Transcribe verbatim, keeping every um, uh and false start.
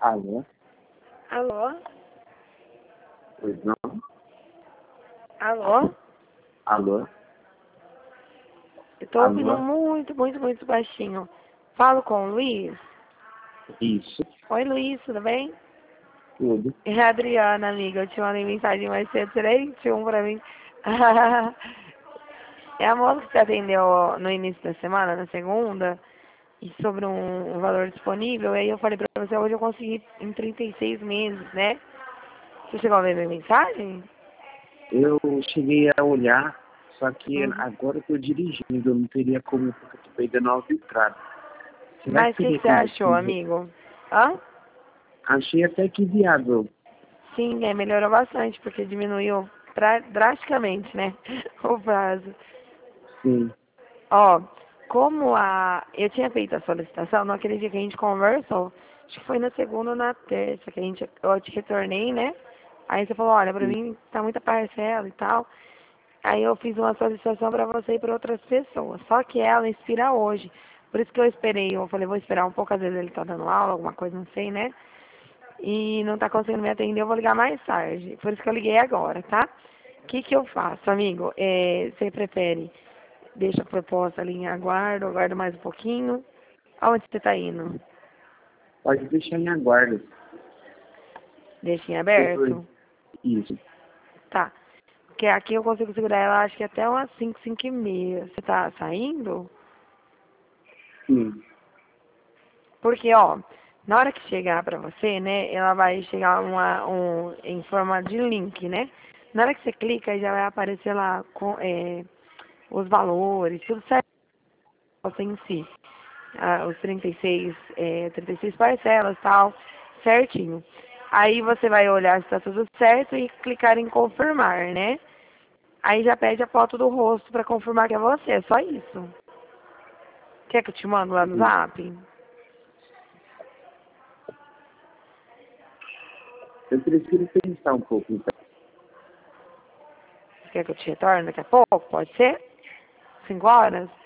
Alô? Alô? Pois não? Alô? Alô? Eu tô ouvindo Alô? muito, muito, muito baixinho. Falo com o Luiz? Isso, Oi, Luiz, tudo bem? tudo. É a Adriana, amiga. Eu te mandei mensagem mais cedo. Tirei um pra mim. É a moça que você atendeu no início da semana, na segunda, e sobre um, um valor disponível. Aí eu falei pra você, hoje eu consegui em trinta e seis meses, né? Você chegou a ver minha mensagem? Eu cheguei a olhar, só que Uhum. agora eu tô dirigindo, eu não teria como, porque eu tô pegando a autoestrada. Será Mas que o que, teria que você como achou, você... amigo? Hã? Achei até que viável. Sim, é, melhorou bastante, porque diminuiu pra, drasticamente, né? O prazo. Sim, Ó, como a. Eu tinha feito a solicitação naquele dia que a gente conversou. Acho que foi na segunda ou na terça que a gente, eu te retornei, né? Aí você falou, olha, pra sim, mim tá muita parcela e tal. Aí eu fiz uma solicitação pra você e pra outras pessoas. Só que ela expira hoje. Por isso que eu esperei. Eu falei, vou esperar um pouco, às vezes ele tá dando aula, alguma coisa, não sei, né? E não tá conseguindo me atender, eu vou ligar mais tarde. Por isso que eu liguei agora, tá? O que que eu faço, amigo? É, você prefere deixa a proposta ali em aguardo, aguardo mais um pouquinho? Aonde você tá indo? pode deixar em aguardo. Deixa em Depois, aberto? isso, Tá. Porque aqui eu consigo segurar ela, acho que até umas cinco, cinco e meia. Você tá saindo? sim, Porque, ó, na hora que chegar pra você, né, ela vai chegar uma, um, em forma de link, né? Na hora que você clica, já vai aparecer lá com, é, os valores, tudo certo você em si. Ah, os trinta e seis, é, trinta e seis parcelas, tal, certinho. Aí você vai olhar se está tudo certo e clicar em confirmar, né? Aí já pede a foto do rosto para confirmar que é você, é só isso. Quer que eu te mando lá no sim. zap? Eu prefiro pensar um pouco, então. Quer que eu te retorne daqui a pouco? Pode ser? Cinco horas?